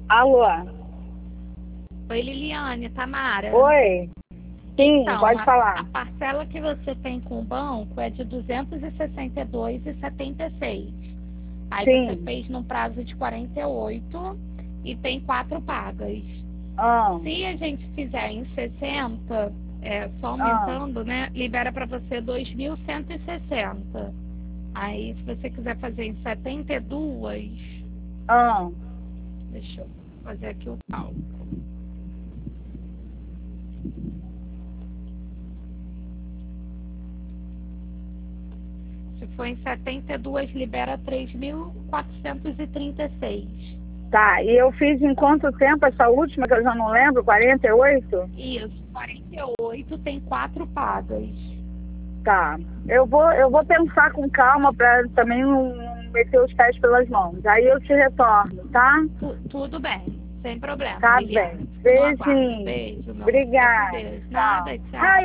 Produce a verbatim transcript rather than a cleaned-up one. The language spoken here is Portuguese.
Alô? Oi, Liliane, Tamara. Oi? Sim, Então, pode a, falar. a parcela que você tem com o banco é de duzentos e sessenta e dois reais e setenta e seis centavos. Aí Sim. você fez num prazo de quarenta e oito e tem quatro pagas. Ah, Se a gente fizer em sessenta, é, só ah, aumentando, né, libera para você dois mil cento e sessenta. Aí, se você quiser fazer em setenta e dois, ah. deixa eu fazer aqui o cálculo. Se for em setenta e dois, libera três mil quatrocentos e trinta e seis. Tá, e eu fiz em quanto tempo essa última, que eu já não lembro, quarenta e oito? Isso, quarenta e oito tem quatro pagas. Tá, eu vou, eu vou pensar com calma para também não não meter os pés pelas mãos. Aí eu te retorno, tá? Tu, tudo bem, sem problema, Tá bem. Liliane. Fico no aguardo. Beijinho. Beijo, meu amor. Fica com Obrigada. Deus. Tchau. Nada, Ah, tchau.